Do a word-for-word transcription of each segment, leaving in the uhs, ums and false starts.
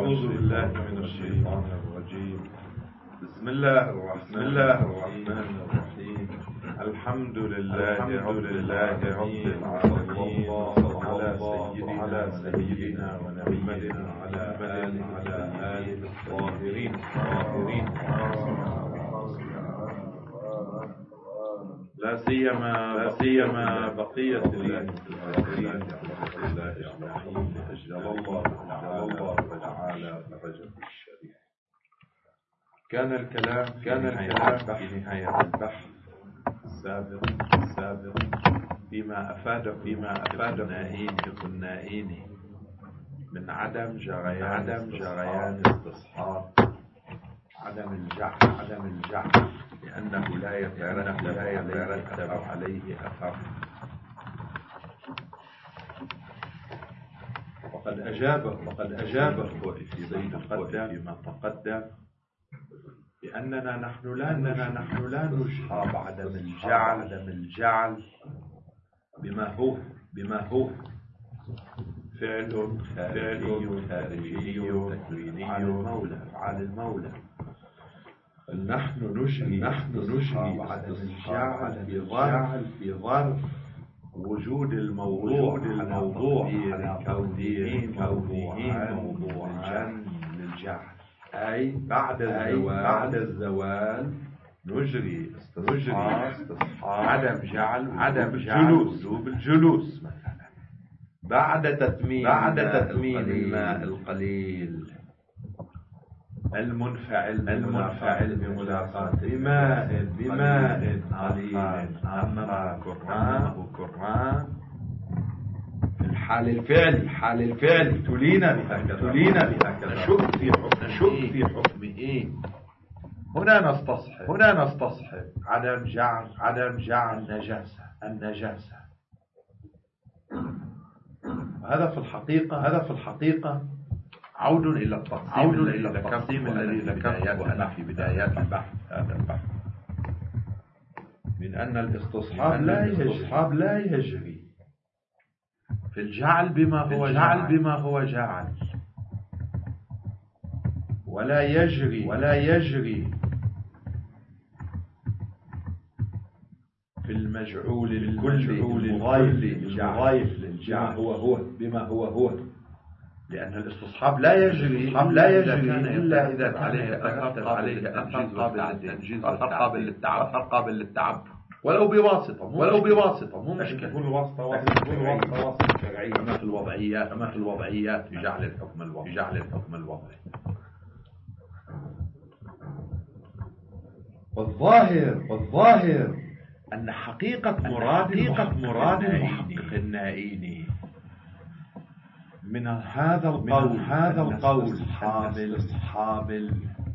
أعوذ بالله من الشيطان الرجيم. بسم الله الرحمن الله الرحمن الرحيم. الحمد لله رب العالمين، على سيدنا ونبينا وعلى آله الطاهرين الطاهرين، لا سيما لا سيما بقية الكافرين الله أجمعين. أجل الله تعالى فرجه الشريف. كان الكلام كان الكلام في نهاية البحث السابق السابق فيما أفاد فيما أفاد النائين من عدم جريان عدم جريان استصحاب عدم الجعل عدم الجعل لأنه لا يترتب لا يترتب عليه أثر. وقد أجابه وقد أجابه زيد القدم فيما تقدم بأننا نحن لا أننا نحن لا نجحب عدم الجعل عدم الجعل بما هو بما هو فعل فعل خارجي تكويني على المولى على المولى. نحن نجري نحن نجري عدم الجعل في ظرف في ظرف وجود الموضوع الموضوع على كونه كونه موضوعا للجعل، أي بعد الزوال بعد الزوال نجري نجري عدم جعل عدم جعل وجوب الجلوس مثلا بعد تتميم بعد تتميم الماء القليل المنفعل المنفعل بملاقاة بماء بماء قليل أما كران وكران الحال الفعلي الحال الفعلي تلينا بهكذا تلينا بهكذا نشك في حكم نشك في حكم إيه. هنا نستصحب هنا نستصحب عدم جعل عدم جعل النجاسة النجاسة هذا في الحقيقة هذا في الحقيقة عود إلى التقسيم عود إلى التقسيم الذي ذكرته وأنا في بدايات البحث هذا البحث من أن الاستصحاب لا الاستصحاب لا يجري في الجعل بما هو جعل بما هو جعل ولا يجري ولا يجري في المجعول الكلي المغايف للجعل هو هو بما هو هو، لأن الاستصحاب لا يجري لا يجري إلا إذا عليه أثر عليه أثر قابل للتنجيز أثر قابل للتعبر قابل للتعبر ولو بواسطة ولو بواسطة مو مشكلة تكون واسطة واسطة واسطة شرعية كما في الوضعيات كما في الوضعيات في جعل الحكم الوضعي في جعل الحكم الوضعي. والظاهر والظاهر أن حقيقة مراد حقيقة مراد المحقق النائيني من هذا القول هذا القول حامل حامل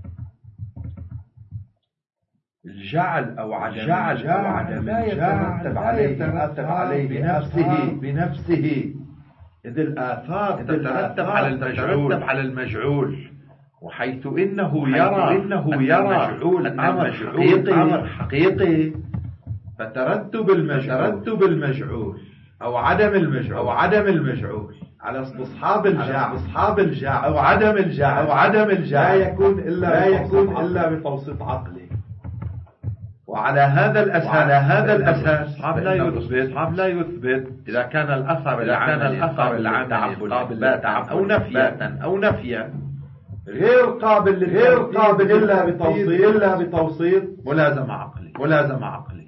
الجعل أو عدم جعل أو عدم لا يترتب عليه يترتب عليه بنفسه بنفسه إذ الآثار تترتب على المجعول على المجعول وحيث إنه يرى إنه يرى الأمر حقيقي أمر حقيقي فترتب المجعول ترتب المجعول أو عدم المجعول أو عدم المجعول على استصحاب الجاع استصحاب الجاع أو عدم الجاع أو عدم الجاع لا يكون إلا لا يكون إلا بتوسيط عقلي. وعلى هذا الأساس على هذا الأساس لا يثبت لا يثبت إذا كان الأثر إذا كان الأثر العملي قابل أو نفيا أو نفيا غير قابل غير قابل إلا بتوسيط إلا بتوسيط ملازمة عقلي ملازمة عقلي.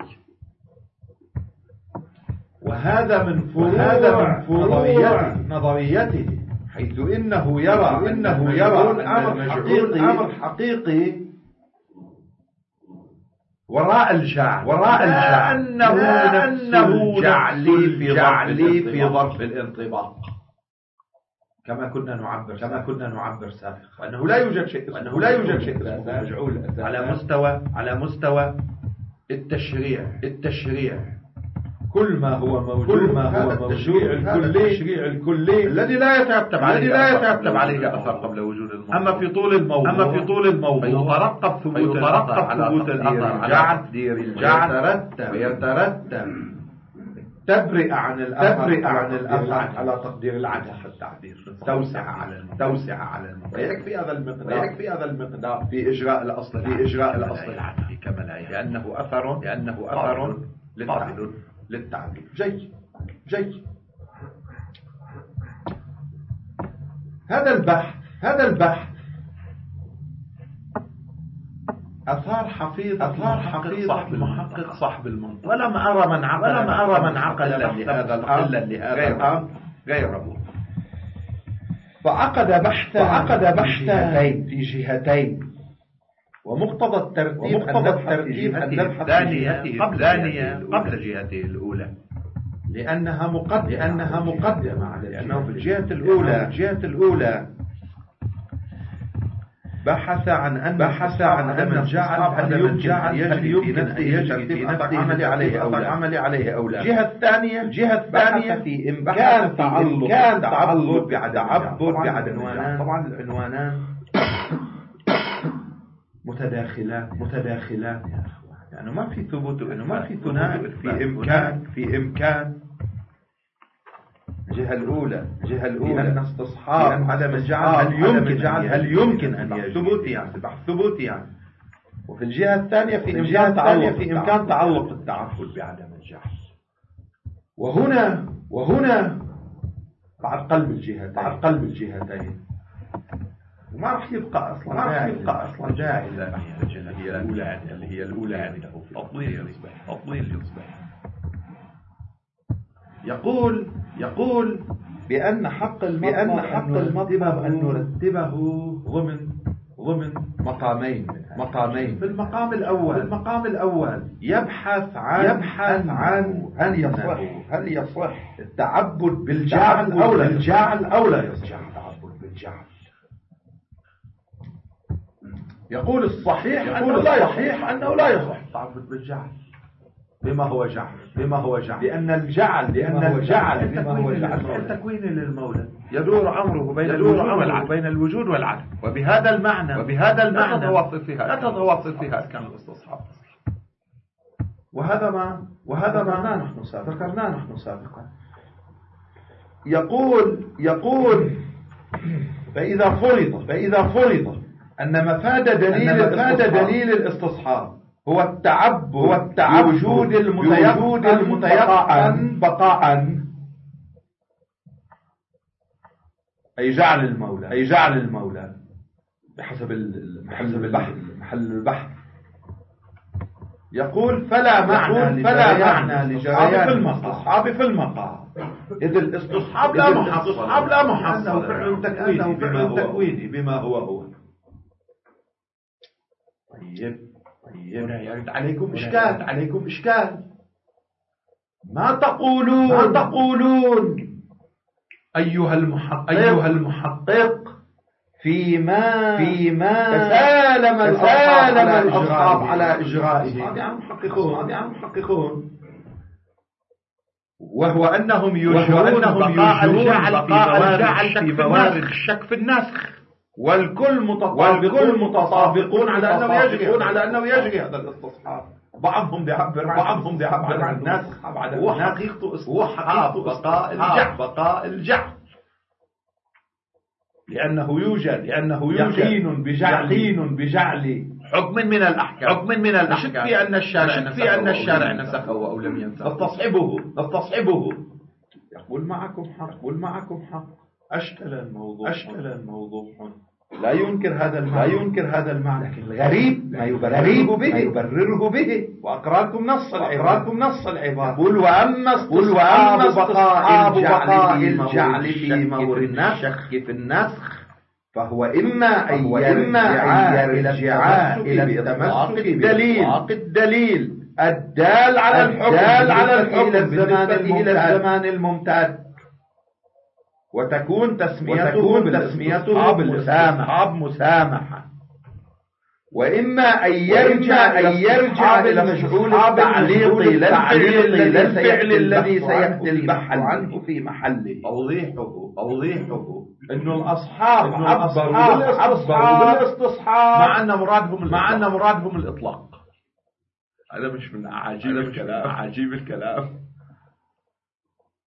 وهذا من فروع هذا من فروع نظريته حيث إنه يرى إنه يرى أمر حقيقي أمر حقيقي وراء الجعل وراء الجعل أنه أنه جعلي في جعلي في ظرف الانطباق كما كنا نعبر كما كنا نعبر سابقا أنه لا يوجد شيء أنه لا يوجد شيء مجعول على مستوى على مستوى التشريع التشريع كل ما هو موجود كل ما هو موجود التشريع الكلي الذي لا يترتب عليه لا يترتب عليه أثر قبل وجود الموضوع. أما في طول الموضوع أما في طول الموضوع يترقب ثبوت يترقب ثبوت الأثر على تقدير الجعل ويترتب ويترتب تبرئ عن الأثر عن الأثر على تقدير العدل في التعبير، توسع على توسع على المقدار. ويكفي هذا المقدار ويكفي هذا المقدار في إجراء الأصل في إجراء الأصل العدلي كما لا يعنى، لأنه أثر لأنه أثر للتعبير للتعبير. جيد جيد. هذا البحث هذا البحث أثار حفيظ أثار حفيظ صاحب المحقق صاحب المنطق، ولم أرى من عقل ولم أرى من عقل لهذا الأمر لهذا الأمر غيره. فعقد بحثا عقد بحثا في جهتين، ومقتضى الترتيب ومقتضى الترتيب أن نبحث في جهته الثانية قبل جهته الأولى، لأنها مقدمة لأنها مقدمة على لأنه في الجهة الأولى الجهة الأولى بحث عن أن بحث عن أن جعل هل يمكن أن يمكن أن يجري في نفسه عمل عليه أو لا عمل عليه أو لا. الجهة الثانية الجهة الثانية في إمكان تعلق كان تعلق بعدم بعدم طبعا العنوانان متداخلات متداخلات يا أخوان، يعني ما في ثبوت إنه ما في ثنائي في إمكان في إمكان الجهة الأولى الجهة الأولى أن استصحاب عدم الجعل هل يمكن جعل هل يمكن أن يثبت يعني البحث ثبوت يعني. وفي الجهة الثانية في إمكان تعلق في إمكان تعلق التعبد بعدم الجعل. وهنا وهنا بعد قلب الجهتين بعد قلب الجهتين وما راح يبقى أصلا ما راح يبقى أصلا جاهل هي الأولى اللي هي الأولى عنده في تطويل يصبح تطويل يصبح يقول يقول بأن حق المطلب بأن حق المطلب أن نرتبه ضمن ضمن مقامين مقامين. في المقام الأول في المقام الأول يبحث عن يبحث عن أن يصح هل يصح التعبد بالجعل أو لا الجعل أو لا يصح التعبد بالجعل. يقول الصحيح يقول الصحيح أنه لا يصح التعبد بالجعل. بما هو جعل بما هو جعل لأن الجعل لأن الجعل بما هو جعل التكوين للمولى يدور أمره بين يدور أمره بين الوجود والعدم، وبهذا المعنى وبهذا المعنى لا تتوافق فيها لا تتوافق فيها أركان الاستصحاب. وهذا ما وهذا ما نحن ذكرناه نحن سابقا. يقول يقول فإذا فرض فإذا فرض أن مفاد دليل مفاد دليل الاستصحاب هو التعبد هو التعبد بوجود المتيقن المتيقن بقاء، أي جعل المولى أي جعل المولى بحسب محل البحث محل البحث. يقول فلا معنى فلا معنى لجريان الاستصحاب في المقام، إذ الاستصحاب لا محصل لا محصل فعل تكويني فعل تكويني بما هو هو. طيب طيب يرد عليكم إشكال عليكم إشكال ما تقولون ما تقولون أيها المحقق أيها المحقق فيما فيما تسالم تسالم الأصحاب على إجرائه. هذه عم محققون هذه عم محققون وهو أنهم يجرون بقاء الجعل في موارد الشك في النسخ، والكل متطابقون متطابقون على أنه يجري على أنه يجري هذا الاستصحاب. بعضهم بيعبر بعضهم بيعبر عن النسخ وحقيقته استصحاب بقاء الجعل بقاء الجعل لأنه يوجد لأنه يوجد يقين بجعل يقين بجعل حكم من الأحكام حكم من الأحكام شك في أن الشارع في أن الشارع نسخه أو لم ينسخه نستصحبه نستصحبه. يقول معكم حق يقول معكم حق. أشكل الموضوع أشكل الموضوع لا ينكر هذا المعنى لا ينكر هذا المعنى، لكن الغريب ما يبرره به يبرره به. وأقرأكم نص أقرأكم نص العبارة. قل وأما قل وأما بقاء الجعل في مورد الشك في النسخ فهو إما أن يرجع إلى التمسك بالدليل الدليل الدال على الحكم على الحكم إلى الزمان الممتد، وتكون تسميته بالتسميته بالمسامحة مسامحة. وإما أن يرجع أن يرجع إلى مجعول التعليق للفعل الذي سيأتي البحث عنه في محله. توضيحه توضيحه إنه الأصحاب عبروا بالاستصحاب مع أن مرادهم مع أن مرادهم الإطلاق. هذا مش من أعاجيب الكلام أعاجيب الكلام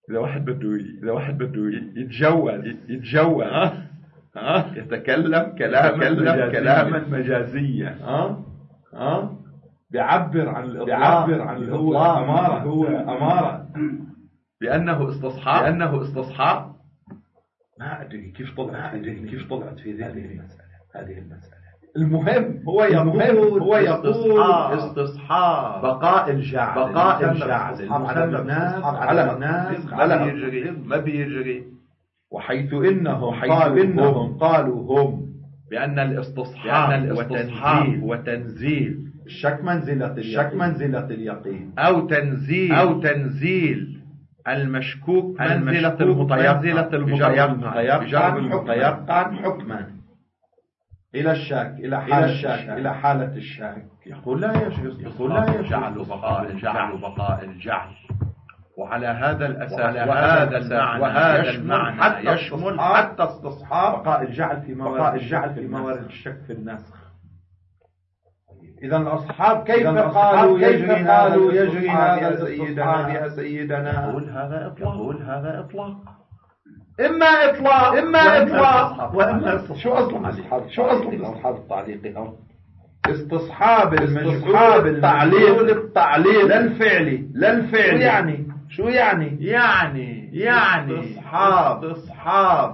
إذا واحد بده إذا واحد بده يتجوز يتجوز ها ها يتكلم كلاما يتكلم كلاما مجازيا ها ها بيعبر عن الإطلاق بيعبر عن الإطلاق أمارة هو أمارة بأنه استصحاب بأنه استصحاب. ما أدري كيف طلعت ما أدري كيف طلعت في هذه المسألة هذه المسألة. المهم هو يقول هو يقول استصحاب بقاء الجعل بقاء الجعل الناس على الناس ما بيجري ما بيجري. وحيث إنهم قالوا إنهم قالوا هم بأن الاستصحاب وتنزيل وتنزيل الشك منزلة الشك منزلة اليقين أو تنزيل أو تنزيل المشكوك منزلة المتيقن المتيقن المتيقن حكما إلى الشك إلى حالة الشك إلى حالة الشك. يقول لا يجوز يقول لا يجوز جعل بقاء الجعل بقاء الجعل. وعلى هذا الأساس وهذا المعنى وهذا المعنى حتى يشمل حتى استصحاب بقاء الجعل في موارد الجعل في موارد الشك في النسخ. إذا الأصحاب كيف قالوا يجري قالوا يجري هذا سيدنا يا سيدنا. يقول هذا إطلاق يقول هذا إطلاق إما إطلاق إما إطلاق وإما شو أصل الأصحاب شو أصل الأصحاب التعليقي استصحاب المجهول التعليق التعليق لا الفعلي لا الفعلي. شو يعني شو يعني يعني يعني استصحاب استصحاب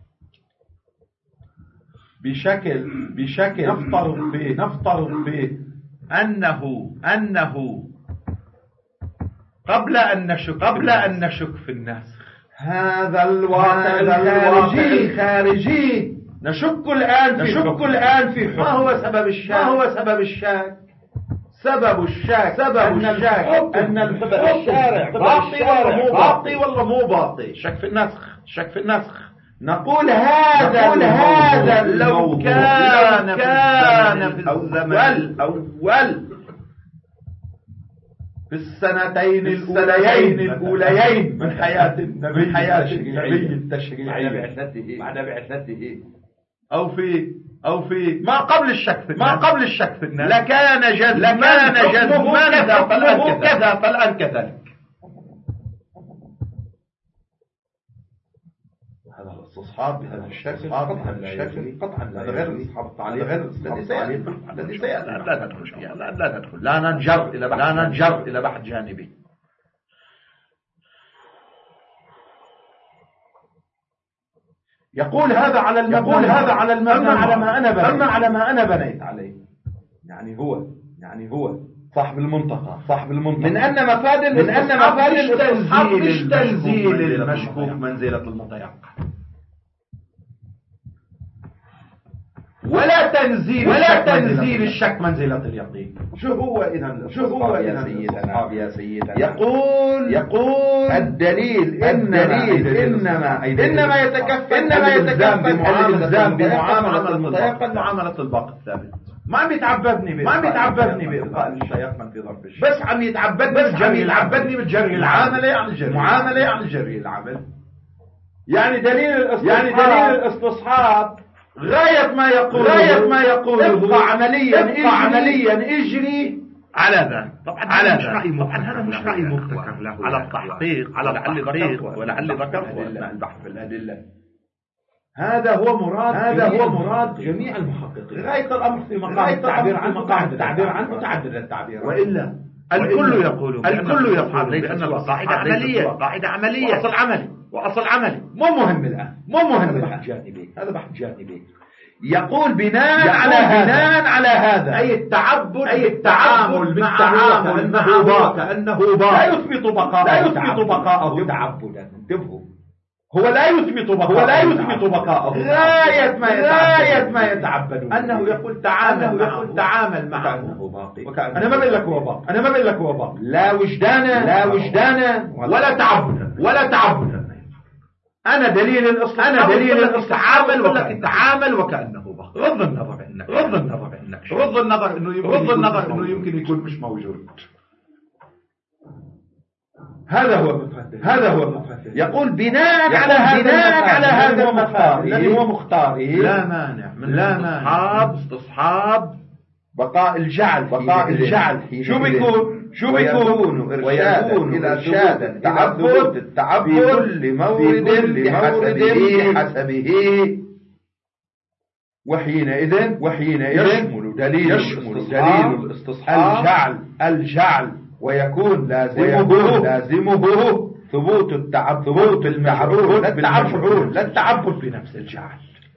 بشكل بشكل نفترض فيه نفترض فيه أنه أنه قبل أن نشك قبل أن نشك في النسخ هذا الواقع الخارجي الخارجي نشك الآن نشك الآن في حكم. ما هو سبب الشك ما هو سبب الشك سبب الشك سبب الشك أن الشارع باطي ولا باطي ولا مو باطي. شك في النسخ شك في النسخ. نقول هذا نقول هذا لو كان كان في الزمن الأول في السنتين الأوليين الأوليين من حياة النبي من حياة النبي التشريعي بعد بعثته أو في أو في ما قبل الشك في ما قبل الشك في الناس لكان جزما لكان جزما كذا فالآن كذلك. هذا الاستصحاب بهذا الشكل قطعا لا يجري قطعا لا هذا غير استصحاب التعليق غير الذي سيأتي الذي سيأتي لا ندخل فيها لا لا ندخل لا ننجر إلى بحث لا ننجر إلى بحث جانبي. يقول هذا على المبنى يقول هذا على المبنى على ما أنا بنيت على ما أنا بنيت عليه. يعني هو يعني هو صاحب المنطقة صاحب المنطقة من أن مفاد من أن مفاد التنزيل مش تنزيل المشكوك منزلة المتيقن ولا تنزيل ولا تنزيل الشك منزلة اليقين. شو هو إذا شو هو يا سيدنا يا سيدنا يقول يقول الدليل الدليل إنما إنما يتكفل إنما يتكفل الإلزام بمعاملة المتيقن معاملة الباقي الثابت. ما عم يتعبدني ما عم يتعبدني بإلقاء المتيقن في ظرف الشك بس عم يتعبدني بس عم يتعبدني بالجري العاملة يعني الجري معاملة يعني الجري العمل. يعني دليل الاستصحاب يعني دليل الاستصحاب غاية ما يقول غاية ما يقول ابقى عمليا ابقى عمليا اجري على ذا. طبعا على ذا طبعا هذا مش رأي مبتكر له على التحقيق على التحقيق ولعل ذكرت أثناء البحث في الأدلة. هذا هو مراد هذا هو مراد جميع المحققين. غاية الأمر في مقام التعبير عن مقام التعبير عن متعدد التعبير. وإلا الكل يقول الكل يقول بأن القاعدة عملية قاعدة عملية وأصل عملي وأصل عملي مو مهم الآن مو مهم الآن جانبي هذا بحث جانبي. يقول بناء على بناء على هذا أي التعبد أي التعامل مع التعامل معه كأنه لا يثبت بقاءه لا يثبت بقاءه تعبدا. انتبهوا هو لا يثبت بقاءه هو لا يثبت بقاءه غاية ما غاية ما يتعبد أنه يقول تعامل أنه يقول تعامل معه أنا ما بقول لك هو باطل أنا ما بقول لك هو باطل لا وجدانا لا وجدانا ولا تعبدا ولا تعبدا. أنا دليل الإصلاح أنا دليل التعامل ولا التعامل وكأنه باطل. غض النظر إنك غض النظر إنك غض النظر إنه يمكن غض النظر إنه يمكن يكون مش موجود. هذا هو المفهوم هذا هو المفهوم. يقول بناء على هذا بناء على هذا المختار الذي هو مختاري لا مانع من لا مانع استصحاب بقاء الجعل بقاء الجعل شو بيكون ويكون إرشادا إلى ثبوت التعبد في كل مورد بحسبه حسبه وحينئذ وحينئذ يشمل دليل يشمل دليل الاستصحاب الجعل الجعل ويكون لازمه لازمه ثبوت التعبد ثبوت المعرول لا التعبد لا التعبد بنفس الجعل.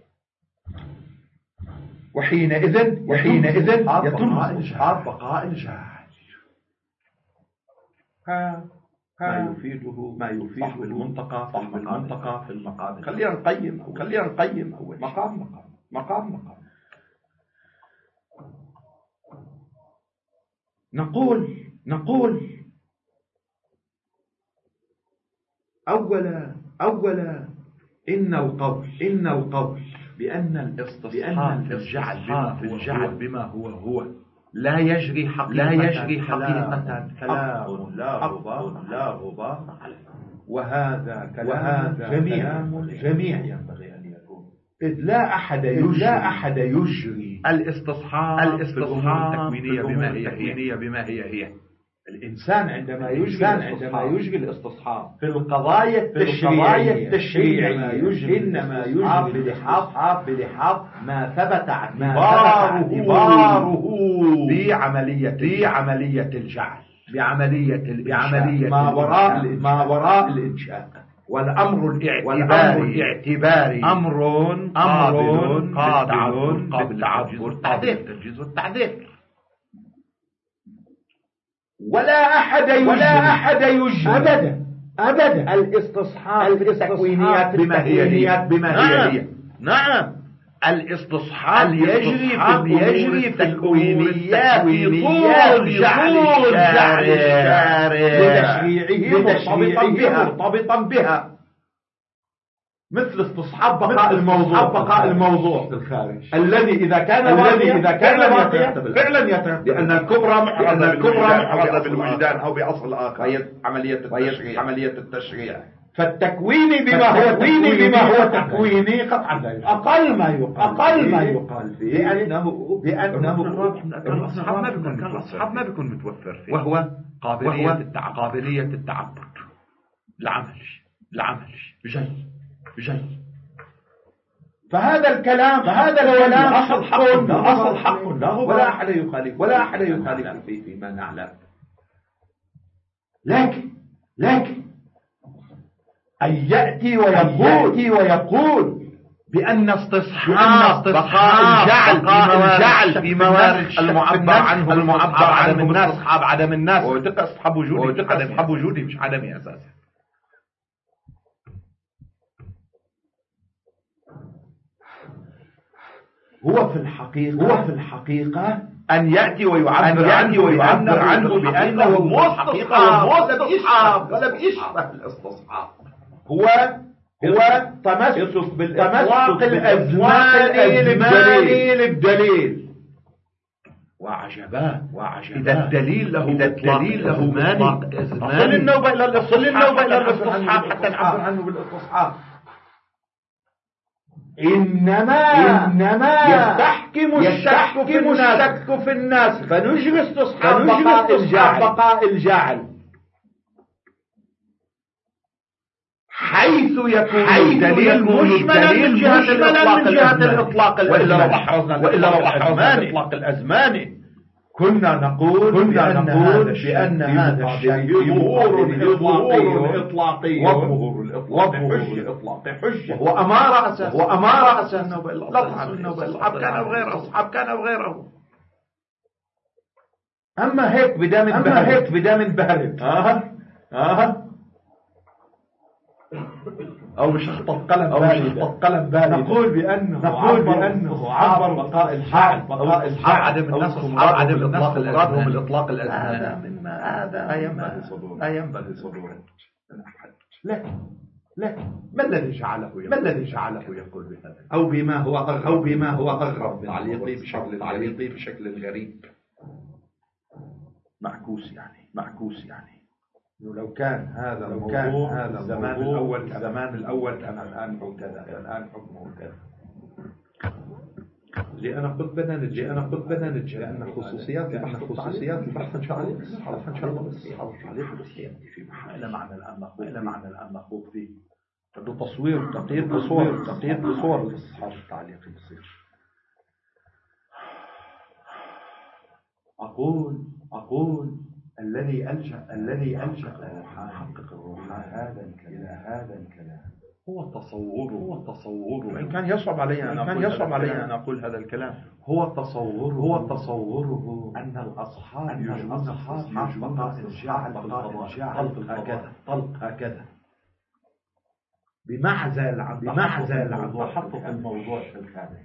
وحينئذ وحينئذ يتم استصحاب بقاء الجعل. ها ما يفيده ما يفيده المنطقة في المنطقة في المقام. خلينا نقيم أو خلينا نقيم أول مقام مقام مقام مقام. نقول نقول أولا أولا إن القول إن القول بأن الاستصحاب في الجعل بما في الجعل بما هو هو لا يجري حقيقة لا يجري حقيقة كلام لا غبار لا غبار عليه. وهذا كلام جميع جميع ينبغي أن يكون، إذ لا أحد يجري لا أحد يجري الاستصحاب الاستصحاب التكوينية بما هي هي بما هي هي. الإنسان عندما يجري عندما يجري الاستصحاب في القضايا التشريعية التشريعية إنما يجري الاستصحاب بلحاظ ما ثبت اعتباره بعملية بعملية الجعل بعملية بعملية ما وراء ما وراء الإنشاء. والأمر الاعتباري أمر أمر قابل للتعبر التعديل والتعديل. ولا أحد يجري ولا أحد يجري أبدا أبدا الاستصحاب التكوينيات بما هي بما هي. نعم الاستصحاب يجري في يجري في التكوينيات في طول جعل الشارع لتشريعه مرتبطا بها، مثل استصحاب بقاء الموضوع بقاء الموضوع في الخارج الذي إذا كان الذي إذا كان واقعا فعلا يترتب لأن الكبرى محرزة الكبرى محرزة بالوجدان أو بأصل آخر عملية التشريع عملية التشريع. فالتكوين بما هو تكوين بما هو تكويني قطعا أقل ما يقال أقل ما يقال فيه بأنه بأنه الأصحاب ما بيكون الأصحاب ما بيكون متوفر فيه، وهو قابلية التعبد قابلية التعبد العمل العمل جيد جيد. فهذا الكلام فهذا الكلام أصل حق أصل حق ولا أحد يخالف ولا أحد يخالف فيه فيما نعلم. لكن لكن أن يأتي ويقول ويقول بأن استصحاب بقاء الجعل الجعل في موارد المعبر عنه المعبر عنه من أصحاب عدم الناس وتقى أصحاب وجودي وتقى أصحاب وجودي مش عدمي أساسا. هو في الحقيقة هو في الحقيقة أن يأتي ويعبر عنه ويعبر عنه بأنه مستصحاب ومستصحاب ولا بيشبه الاستصحاب. هو هو تمسك بالإطلاق الأزماني للدليل. وعجبا وعجبا إذا الدليل له إذا الدليل له إطلاق أزماني أصل النوبة إلى الأصل النوبة إلى الاستصحاب حتى نعبر عنه بالاستصحاب. إنما إنما يستحكم الشك في الشك في الناس فنجري استصحاب بقاء الجعل بقاء الجعل حيث يكون الدليل مجملا من جهة الإطلاق وإلا لو أحرزنا وإلا لو أحرزنا الإطلاق الأزماني كنا نقول كنا نقول بأن هذا الشيء ظهور إطلاقي وظهور الإطلاق حجة وهو أمارة أساس وهو أمارة أساس أصحاب كان أو غيره أصحاب كان أو غيره. أما هيك بدام أما هيك بدام بارد آه آه أو مش خطط قلم بارد قلم بارد نقول بأنه نقول بأنه عبر بقاء الجعل بقاء الجعل عدم الناس عدم الناس الإرادهم الإطلاق الأزماني. هذا من هذا ينبغي صدوره ينبغي صدوره لكن لكن ما الذي جعله ما الذي جعله يقول بهذا أو بما هو أغرب أو بما هو أغرب تعليقي بشكل تعليقي بشكل غريب معكوس يعني معكوس يعني لو كان هذا لو كان هذا الزمان الأول الزمان الأول كان الآن كذا الآن حكمه كذا. لأن قلت بدنا نتجه لأن قلت بدنا نتجه لأن خصوصيات لأن خصوصيات البحث إن شاء الله إن شاء الله بس تعليق في محل معنى الآن نخوض إلى معنى الآن نخوض فيه بده تصوير دقيق بصور دقيق بصور الإصحاب التعليق يصير. أقول أقول الذي ألجأ الذي ألجأ يحقق الروحان هذا إلى هذا الكلام هو التصور هو التصور وإن كان يصعب علي أن كان يصعب علي أن أقول هذا الكلام هو التصور هو تصوره أن الأصحاب أن الأصحاب بقاء الجعل بقاء الجعل هكذا طلق هكذا بمعزل عن بمعزل عن تحقق الموضوع في الخارج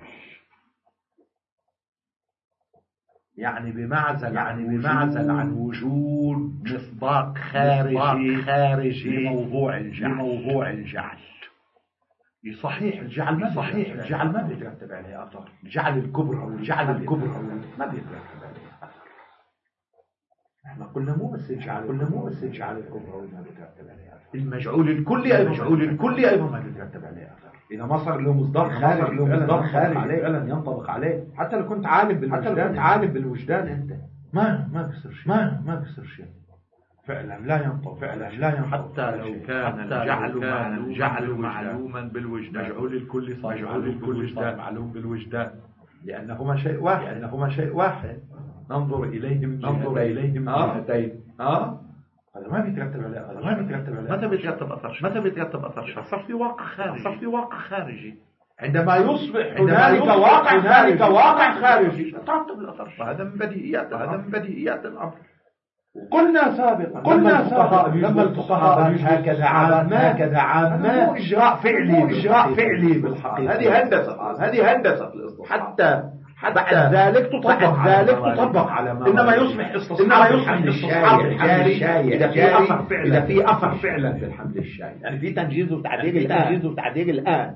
يعني بمعزل يعني بمعزل عن وجود مصداق خارجي خارجي لموضوع الجعل لموضوع الجعل. صحيح الجعل ما صحيح الجعل ما بيترتب عليه اثر الجعل الكبرى او الجعل الكبرى ما بيترتب عليه اثر. احنا قلنا مو بس الجعل قلنا مو بس الجعل الكبرى ما بيترتب عليه اثر المجعول الكلي ايضا المجعول الكلي ايضا ما بيترتب عليه اثر. إذا ما صار له مصدر خارج له مصدر خارج عليه فعلا ينطبق عليه حتى لو كنت عالم بالوجدان حتى لو كنت عالم بالوجدان أنت ما ما بيصير شيء ما ما بيصير شيء فعلا لا ينطبق فعلا لا ينطبق حتى لو كان الجعل الجعل معلوما بالوجدان مجعول الكل صار مجعول الكل صار معلوم بالوجدان لأنهما شيء واحد لأنهما شيء واحد ننظر إليهم ننظر إليهم جهتين ها هذا ما بيترتب عليه هذا ما بيترتب عليه متى بيترتب اثر شيء متى بيترتب اثر شيء صار في واقع خارجي صار في واقع خارجي عندما يصبح هنالك واقع هنالك واقع خارجي يترتب الاثر وهذا من بديهيات هذا من بديهيات الامر. وقلنا سابقا قلنا سابقا لما الفقهاء هكذا عامة هكذا عامة مو اجراء فعلي مو اجراء فعلي بالحقيقه هذه هندسه هذه هندسه حتى بعد ذلك تطبق ذلك تطبق على ما انما يصبح انما يصبح استصحاب الجاري اذا في اثر فعلا اذا في اثر فعلا في الحمل الشاي يعني في تنجيز وتعديل الان تنجيز وتعديل الان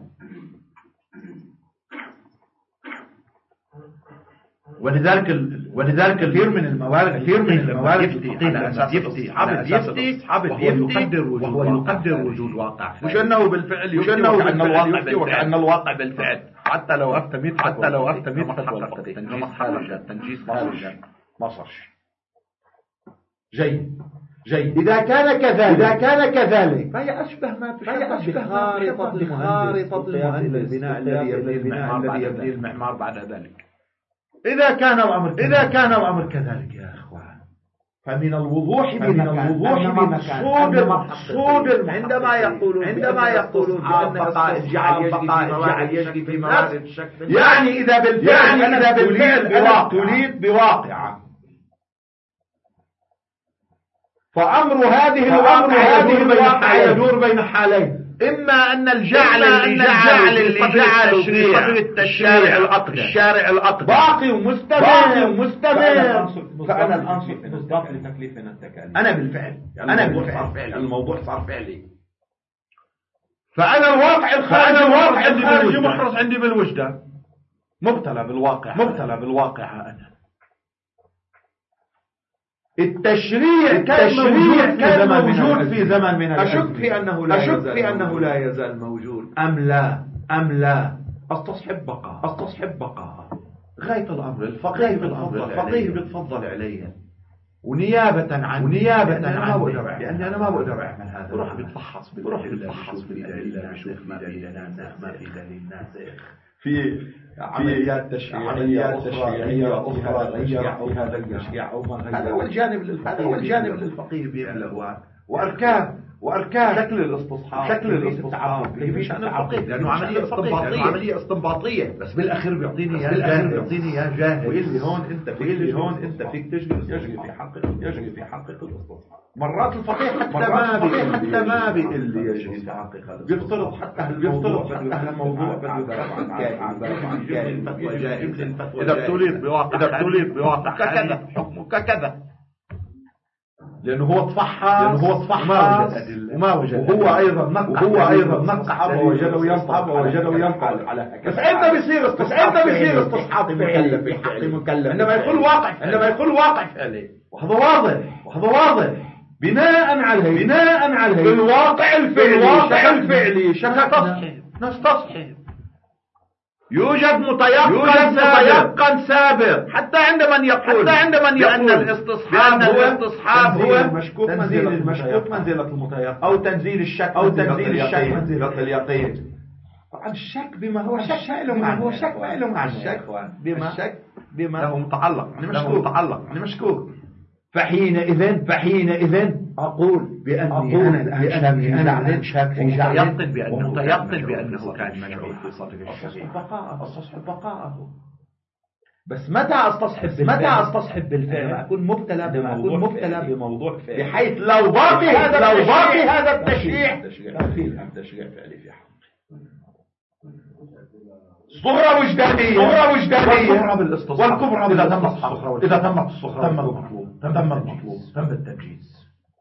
ولذلك ال... ولذلك كثير من الموارد كثير من الموارد الفقهيه على اساس يفتي حابب يفتي حابب يقدر وهو يقدر وجود واقع مش انه بالفعل مش انه كأن الواقع وكأن الواقع بالفعل حتى لو افتميت حتى لو افتميت فتوى التنجيز خارجا التنجيز خارجا ما صار شيء. جيد جيد إذا كان كذلك إذا كان كذلك فهي أشبه ما تشبه بخارطة خارطة المهندس البناء الذي يبني المعمار الذي يبني المعمار بعد ذلك. إذا كان الأمر إذا كان الأمر كذلك يا أخوان فمن الوضوح من الوضوح بمقصود المقصود عندما يقولون عندما يقولون بأن بقاء الجعل الجعل يجري في موارد الشكل يعني إذا بالفعل يعني إذا بالفعل بواقع تريد بواقع فأمر هذه الواقع هذه الواقع يدور بين حالين إما أن الجعل اللي جعل اللي جعل في صدر الشارع الأقدم الشارع الأقدم باقي ومستمر باقي ومستمر فأنا الأنصر مصداق لتكليفنا التكاليف أنا بالفعل أنا بالفعل الموضوع صار فعلي فأنا الواقع الخارجي الواقع الخارجي محرص عندي بالوجدان مبتلى بالواقع مبتلى بالواقع أنا التشريع كان موجود كان موجود في زمن من أشك في أنه لا أشك في أنه لا يزال موجود أم لا أم لا استصحب بقاء استصحب بقاء غاية الأمر الفقيه بالأمر الفقيه بتفضل عليه ونيابة عن ونيابة عن لأني أنا ما بقدر أعمل هذا بروح بتفحص بروح بتفحص بالأدلة بشوف ما في دليل ناسخ ما في دليل ناسخ في عمليات تشريعية تشريعية أخرى غير هذا التشريع أو ما غير هذا هو الجانب الفقهي هو الجانب الفقهي بيعمله وأركان وأركان شكل الاستصحاب شكل الاستصحاب في شأن الفقيه لأنه عملية استنباطية عملية استنباطية بس بالأخير بيعطيني إياه جاهز بيعطيني إياه جاهز ويقول لي هون أنت ويقول لي هون أنت فيك تجلس يجري في حقك يجري في حقك الاستصحاب مرات الفقيه حتى ما بيقول حتى ما بيقول لي يجري في حقك بيفترض حتى بيفترض حتى الموضوع إذا ابتليت بواقع إذا ابتليت بواقع كذا حكمك كذا لأنه هو تفحص لأنه هو تفحص وما وجد وهو أيضا نقح وهو أيضا نقح ووجده ينقح ووجده ينقح على بس أنت بيصير استصحاب أنت بيصير استصحاب مكلف بحق مكلف عندما يكون واقع عندما يكون واقع فعلي وهذا واضح وهذا واضح بناء عليه بناء عليه بالواقع الفعلي الواقع الفعلي نستصحب نستصحب يوجد متيقن سابق حتى عند من يقول حتى عند من يقول أن الاستصحاب هو الاستصحاب هو مشكوك تنزيل المشكوك منزلة المتيقن أو تنزيل الشك أو تنزيل الشك منزلة اليقين. طبعا الشك بما هو شك ما هو شك ما له معنى الشك بما الشك بما له متعلق يعني مشكوك متعلق يعني مشكوك. فحينئذ فحينئذ أقول بأني أنا الآن بأني شاك في جعل متيقن بأنه متيقن بأنه كان مشعور في صدر الشريف. بقاءه استصحب بقاءه. بس متى استصحب متى استصحب بالفعل؟ لما أكون مبتلى بما أكون مبتلى بموضوع فعل، بحيث لو باقي هذا لو باقي هذا التشريع تشريع فعلي في حق صغرى وجدانية صغرى وجدانية والكبرى بالاستصحاب والكبرى إذا تم الصغرى إذا تم الصغرى تم المطلوب تم المطلوب تم التمجيز.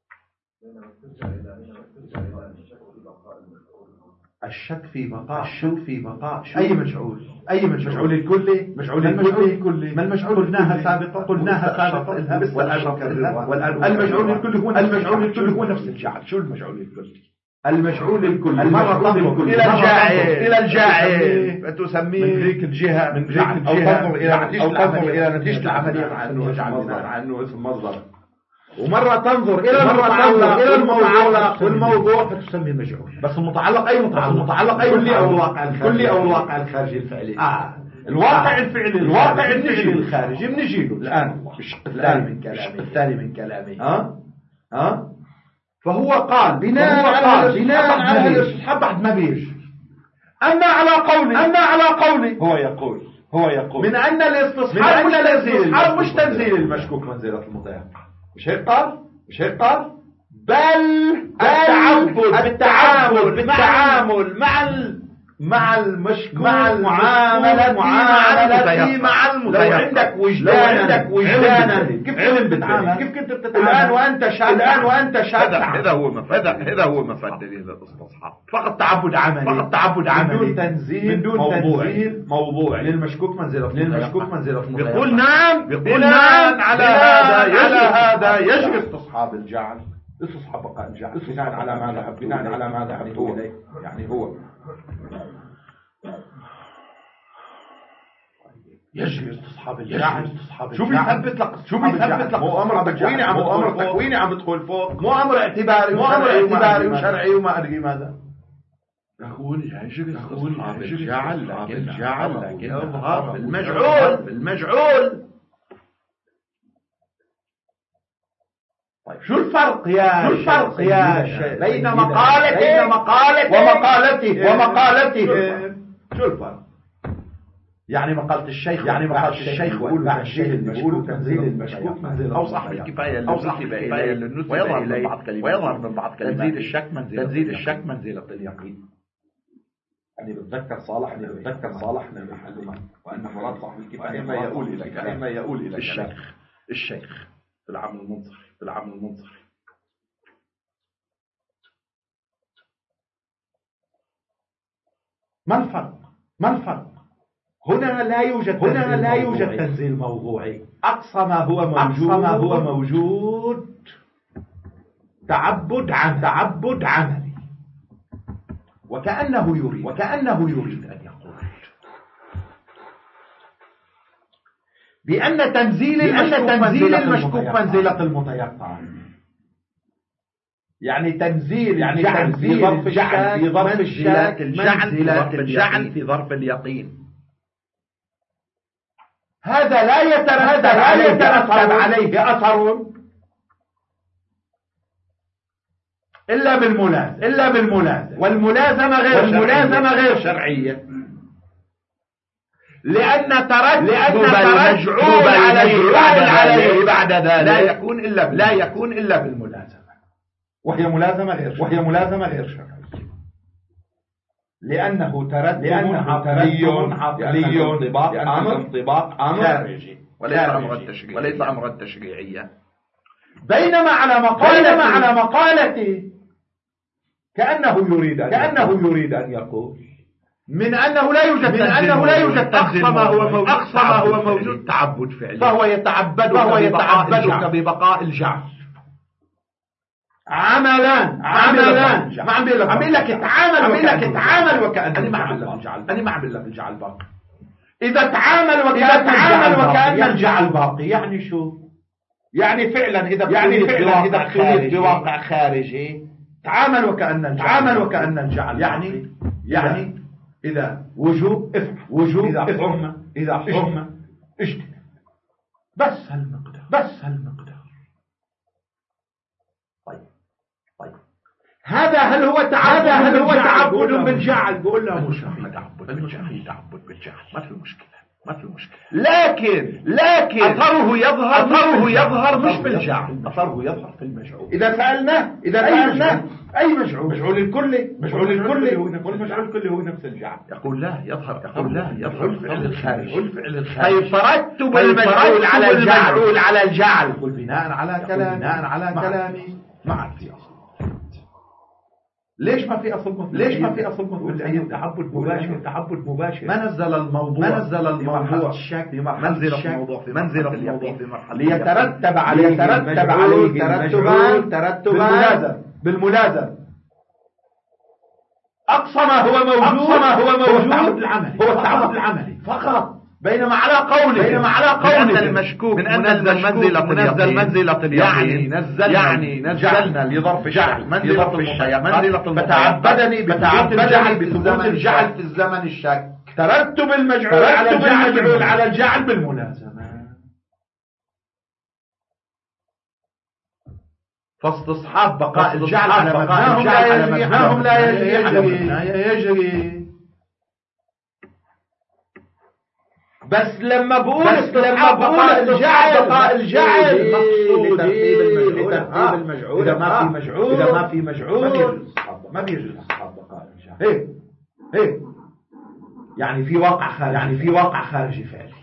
الشك في بقاء الشك في بقاء أي مشعول أي مشعول الكلي مشعول الكلي ما المشعول قلناها سابقا قلناها سابقا والآن المشعول الكلي هو المشعول الكلي هو نفس الجعل. شو المشعول الكلي؟ المشعول الكلي مرة تنظر إلى الجاعل إلى الجاعل فتسميه من ذيك الجهة من ذيك الجهة أو تنظر إلى نتيجة أو تنظر إلى نتيجة العملية مع أنه يجعل مع أنه اسم مصدر، ومرة تنظر إلى المتعلق إلى المتعلق والموضوع فتسمي مجعول. بس المتعلق أي متعلق؟ متعلق أي كلي أو الواقع الكلي أو الواقع الخارجي الفعلي. آه الواقع الفعلي الواقع الفعلي الخارجي بنجيله الآن بالشق الثاني من كلامي الثاني من كلامي ها ها فهو قال بناء على بناء على الاستصحاب بعد ما بيجي. أما على قولي أما على قولي هو يقول هو يقول من أن الاستصحاب مش تنزيل مش تنزيل المشكوك منزلة المتيقن. مش هيك قال مش هيك قال بل التعبد بالتعامل بالتعامل مع ال مع المشكوك مع المعاملة معاملة مع المتيقن. لو عندك وجدان عندك وجدانا كيف علم بتتعامل كيف كنت بتتعامل الآن وأنت شاك الآن وأنت شاك هذا هو مفاد هذا هو مفاد دليل الاستصحاب. فقط تعبد عملي فقط تعبد عملي بدون تنزيل بدون تنزيل موضوعي للمشكوك منزلة للمشكوك منزلة يقول نعم يقول نعم على هذا على هذا يجب استصحاب الجعل استصحاب بقاء الجعل بناء على ماذا بناء على ماذا يعني هو يعني هو يجب استصحاب الجعل استصحاب شو بيثبت لك شو بيثبت لك مو امر تكويني عم مو امر تكويني عم تقول فوق مو امر اعتباري مو امر اعتباري وشرعي وما ادري ماذا. يقول يجب استصحاب الجعل لكن الجعل لكن اظهار المجعول المجعول. طيب شو الفرق يا شو الفرق يا شيخ بين مقالته بين مقالته ومقالته ومقالته شو الفرق؟ يعني مقالة الشيخ يعني مقالة الشيخ يقول بعد الشيء اللي بيقولوا تنزيل المشكوك منزل أو صاحب الكفاية أو صاحب الكفاية للنسبة ويظهر من بعض كلمات ويظهر من بعض كلمات تنزيل الشك منزلة تنزيل الشك منزلة اليقين. أنا بتذكر صالح أنا بتذكر صالح أنا بحلمه وأن مراد صاحب الكفاية ما يقول إلى كلام ما يقول إلى الشيخ الشيخ في العام المنصري في العام المنصري ما الفرق ما الفرق هنا لا يوجد هنا لا يوجد تنزيل موضوعي. أقصى ما هو موجود أقصى ما هو موجود تعبد عن تعبد عملي وكأنه يريد وكأنه يريد أن يقول بأن تنزيل بأن تنزيل المشكوك منزلة المتيقن. يعني تنزيل يعني تنزيل ظرف الجعل في ظرف الشك الجعل الجعل في ظرف اليقين. هذا لا يترتب لا يترتب عليه أثر إلا بالملازمة إلا بالملازمة والملازمة غير والملازمة غير شرعية. لأن ترتب لأن ترتب عليه عليه بعد ذلك لا يكون إلا لا يكون إلا بالملازمة وهي ملازمة غير وهي ملازمة غير شرعية. لأنه ترتب لأنه عقلي عقلي انطباق أمر انطباق أمر خارجي وليس أمر التشريعي وليس أمر التشريعية. بينما على مقالة على مقالته كأنه يريد أن كأنه يريد أن يقول من أنه لا يوجد من أنه لا يوجد أقصى ما هو موجود أقصى ما هو موجود تعبد فعلي فهو يتعبد فهو يتعبدك ببقاء الجعل عملا عملا ما عم بيقول لك عم بيقول لك اتعامل عم بيقول لك اتعامل وكأنه انا ما عم بقول لك الجعل انا ما عم بقول لك الجعل باقي إذا تعامل وكأن تعامل وكأن الجعل باقي، يعني شو؟ يعني فعلا إذا يعني فعلا إذا ابتليت بواقع خارجي تعامل وكأن الجعل تعامل وكأن الجعل يعني يعني إذا وجوب افعل، وجوب إذا حرمة إذا حرمة اجتنب، بس هالمقدار، بس هالمقدار. طيب طيب هذا هل هو تعبد هل هو تعبد بالجعل؟ بقول له مش في تعبد بالجعل، تعبد بالجعل ما في مشكلة، ما في مشكلة، لكن لكن أثره يظهر أثره يظهر مش بالجعل، أثره يظهر في المجعول. إذا سألناه إذا سألناه أي مجعول؟ مجعول الكلي، مجعول الكلي والمجعول الكلي هو نفس الجعل. يقول لا يظهر، يقول لا يظهر الفعل الخارجي، الفعل الخارجي. فيترتب المجعول على الجعل على الجعل. يقول بناء على كلامي بناء على كلامي مع السياق. ليش ما في أصل مثل ليش ما في أصل مثل أي تعبد مباشر تعبد مباشر ما نزل الموضوع ما نزل الموضوع الشك في منزلة الموضوع في منزلة الموضوع في مرحلة ليترتب عليه ليترتب عليه ترتبان ترتبان بالملازم. أقصى ما هو موجود أقصى ما هو موجود هو التعبد العملي فقط، بينما على قوله بينما على قوله المشكوك من أن المنزلة منزل منزلة يعني نزلنا يعني نزلنا لظرف جعل منزلة المشيخ فتعبدني فتعبدني بثبوت الجعل في الزمن الشك. ترتب المجعول على الجعل على الجعل بالملازمة. فاستصحاب بقاء الجعل على مبناهم لا يجري يجري بس لما بقول لما بقول الجعل بقاء الجعل مقصود لترتيب المجعول. إذا ما في مجعول إذا ما في مجعول ما بيجوز استصحاب بقاء الجعل. هيك هيك يعني في واقع خارجي يعني في واقع خارجي فعلي.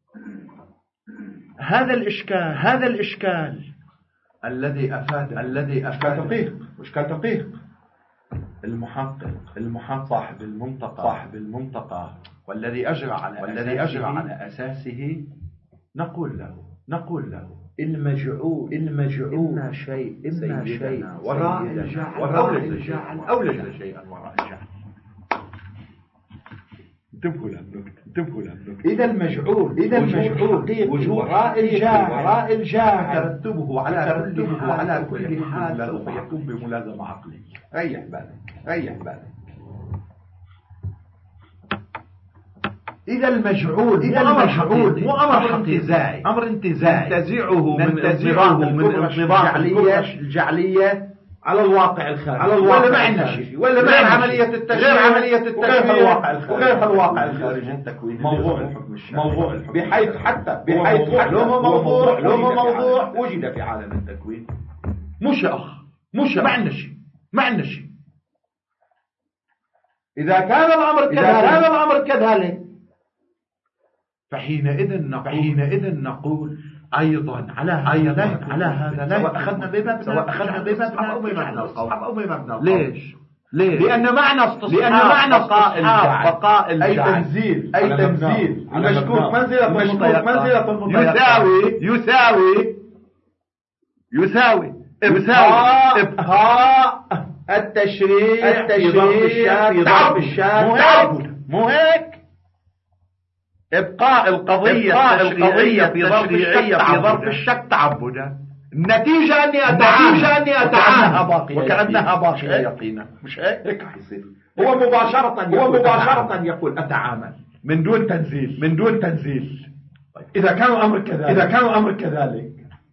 هذا الإشكال هذا الإشكال الذي أفاد الذي أفاد دقيق إشكال دقيق. المحقق المحقق صاحب المنطقة صاحب المنطقة والذي أجرى على والذي أجرى على أساسه نقول له نقول له المجعول المجعول إما شيء إما شيء وراء الجعل وراء الجعل أو ليس شيئا وراء الجعل. انتبهوا للنكتة انتبهوا للنكتة. إذا المجعول إذا المجعول وجود وراء الجعل وراء الجعل ترتبه على ترتبه على كل حال سوف يكون بملازمة عقلية. ريح بالك ريح بالك. إذا المجعول إذا المجعول مو أمر انتزاعي أمر انتزاعي ننتزعه من انتزاعه من انطباق الجعلية على الواقع الخارجي على الواقع ولا ما عندنا شيء ولا ما عندنا عملية التشريع غير عملية التشريع الواقع الخارجي وغير الواقع الخارجي التكوين موضوع الحكم الشرعي موضوع الحكم بحيث حتى بحيث لو ما موضوع لو ما موضوع وجد في عالم التكوين. مش يا أخ مش ما عندنا شيء ما عندنا شيء. إذا كان الأمر كذلك إذا كان الأمر كذلك فحينئذ نقول فحينئذ نقول أيضا على هذا على هذا سواء أخذنا بمبنى سواء أخذنا بمبنى أو بمعنى القول أو بمعنى القول. ليش؟ ليش؟ لأن معنى استصحاب لأن معنى بقاء الجعل بقاء الجعل أي تنزيل أي تنزيل المشكوك منزلة المشكوك منزلة يساوي يساوي يساوي إبقاء إبقاء التشريع التشريع في ضرب الشارع مو هيك إبقاء القضية القضية في ظرف الشك في ظرف الشك تعبدا. النتيجة أني أتعامل أني أتعامل وكأنها باقية يقينا. مش هيك هيك حيصير. هو مباشرة هو مباشرة يقول أتعامل من دون تنزيل من دون تنزيل. إذا كان الأمر كذلك إذا كان الأمر كذلك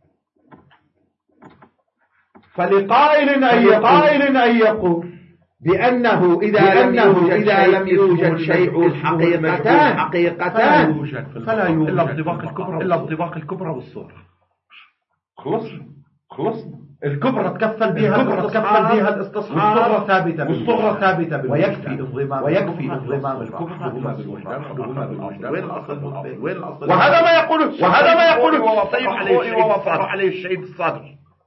فلقائل أن يقائل أن يقول بأنه إذا لم يوجد إذا لم يوجد شيء حقيقتان حقيقتان فلا يوجد إلا انطباق الكبرى إلا انطباق الكبرى والصورة. خلصنا خلصنا. الكبرى تكفل بها الكبرى تكفل بها الاستصحاب والصورة ثابتة والصورة ثابتة ويكفي انضمام ويكفي انضمام الكبرى هما بالوجدان هما بالوجدان. وين الأصل وين الأصل؟ وهذا ما يقوله وهذا ما يقوله ووافق عليه الشهيد الصادق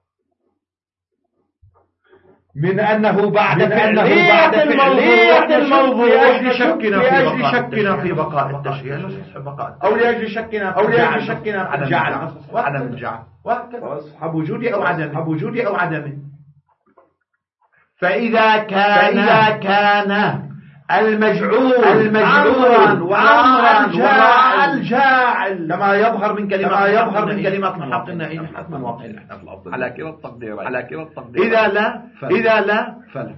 من أنه بعد أنه بعد فعلية الموضوع لأجل شكنا في لأجل شكنا في بقاء التشريع بقاء أو لأجل شكنا أو لأجل شكنا في الجعل عدم الجعل أصحاب وجودي أو عدمه أصحاب وجودي أو عدمه. فإذا كان فإذا كان المجعول المجعول وأمرا وراء الجاعل كما يظهر من كلمات كما يظهر من كلمات من حق النائين حتما واقع على كلا التقدير على كلا التقدير إذا لا إذا لا فلا.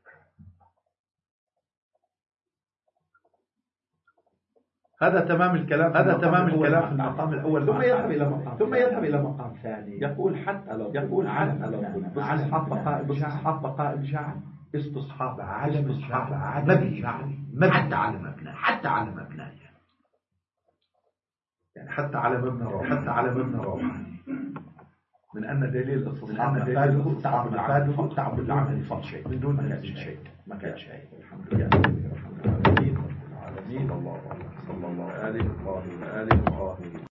هذا تمام الكلام هذا تمام الكلام في المقام الأول ثم يذهب إلى مقام ثم يذهب إلى مقام ثاني يقول حتى لو يقول حتى لو استصحاب بقاء استصحاب بقاء الجاعل استصحاب عدم استصحاب عدم مبني حتى على مبنى حتى على مبنى يعني حتى على مبنى روحاني حتى على مبنى روحاني من أن دليل الاستصحاب مفاده تعب العمل تعب العمل فقط شيء من دون ما كان شيء ما كان شيء الحمد لله الحمد لله صلى الله عليه وسلم صلى الله عليه وآله وآله